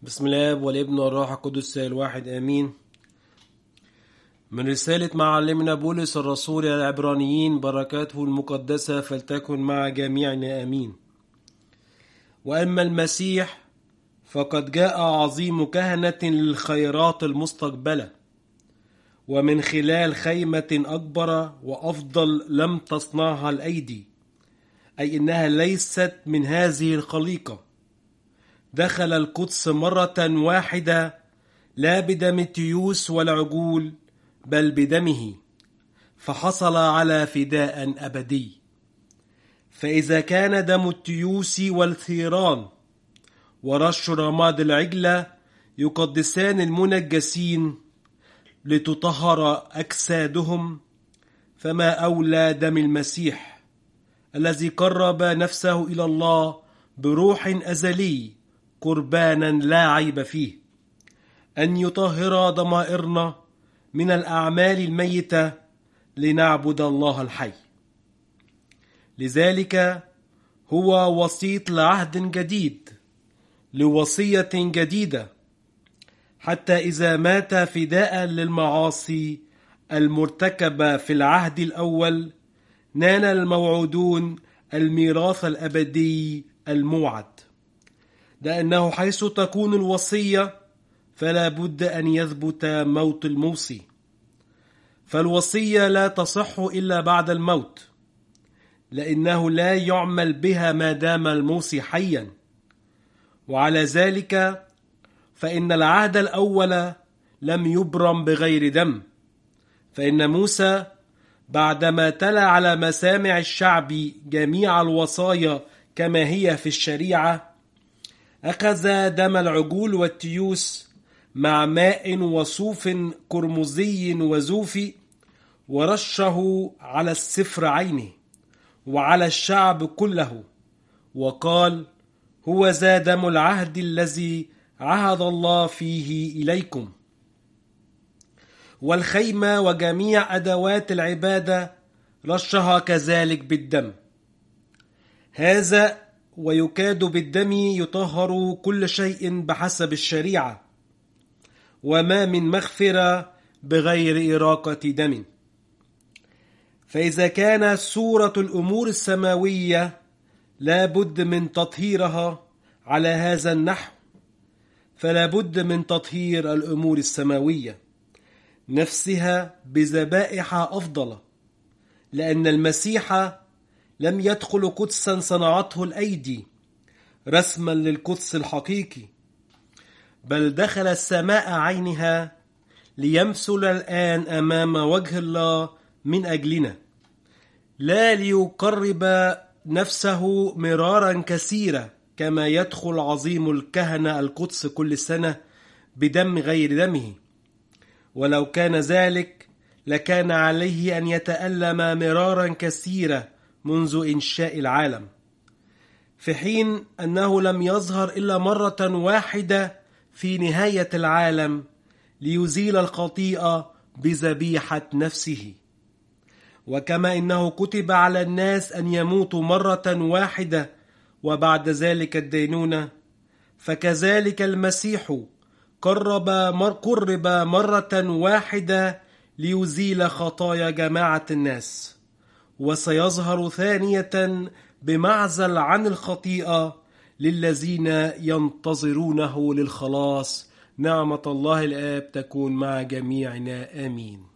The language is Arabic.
بسم الله والابن والروح القدس الواحد آمين. من رسالة معلمنا بولس الرسول إلى العبرانيين، بركاته المقدسة فلتكن مع جميعنا آمين. وأما المسيح فقد جاء عظيم كهنة للخيرات المستقبلة، ومن خلال خيمة أكبر وأفضل لم تصنعها الأيدي، أي إنها ليست من هذه الخليقة. دخل القدس مرة واحدة، لا بدم التيوس والعجول بل بدمه، فحصل على فداء أبدي. فإذا كان دم التيوس والثيران ورش رماد العجلة يقدسان المنجسين لتطهر أجسادهم، فما أولى دم المسيح الذي قرب نفسه إلى الله بروح أزلي قربانا لا عيب فيه، أن يطهر ضمائرنا من الأعمال الميتة لنعبد الله الحي. لذلك هو وسيط لعهد جديد لوصية جديدة، حتى إذا مات فداء للمعاصي المرتكبة في العهد الأول، نال الموعودون الميراث الأبدي الموعد. لأنه حيث تكون الوصية فلا بد أن يثبت موت الموصي، فالوصية لا تصح إلا بعد الموت، لأنه لا يعمل بها ما دام الموصي حيا. وعلى ذلك فإن العهد الأول لم يبرم بغير دم، فإن موسى بعدما تلا على مسامع الشعب جميع الوصايا كما هي في الشريعة، أخذ دم العجول والتيوس مع ماء وصوف قرمزي وزوفي، ورشه على السفر عينه وعلى الشعب كله، وقال: هو ذا دم العهد الذي عهد الله فيه إليكم. والخيمة وجميع أدوات العبادة رشها كذلك بالدم. هذا ويكاد بالدم يطهر كل شيء بحسب الشريعة، وما من مغفرة بغير إراقة دم. فإذا كانت صورة الأمور السماوية لا بد من تطهيرها على هذا النحو، فلا بد من تطهير الأمور السماوية نفسها بذبائح أفضل، لأن المسيح لم يدخل قدسا صنعته الأيدي رسما للقدس الحقيقي، بل دخل السماء عينها ليمثل الآن أمام وجه الله من أجلنا، لا ليقرب نفسه مرارا كثيرا كما يدخل عظيم الكهنة القدس كل سنة بدم غير دمه. ولو كان ذلك لكان عليه أن يتألم مرارا كثيرا منذ إنشاء العالم، في حين أنه لم يظهر إلا مرة واحدة في نهاية العالم ليزيل الخطيئة بذبيحة نفسه. وكما إنه كتب على الناس أن يموتوا مرة واحدة وبعد ذلك الدينونة، فكذلك المسيح قرب مرة واحدة ليزيل خطايا جماعة الناس، وسيظهر ثانية بمعزل عن الخطيئة للذين ينتظرونه للخلاص. نعمة الله الآب تكون مع جميعنا آمين.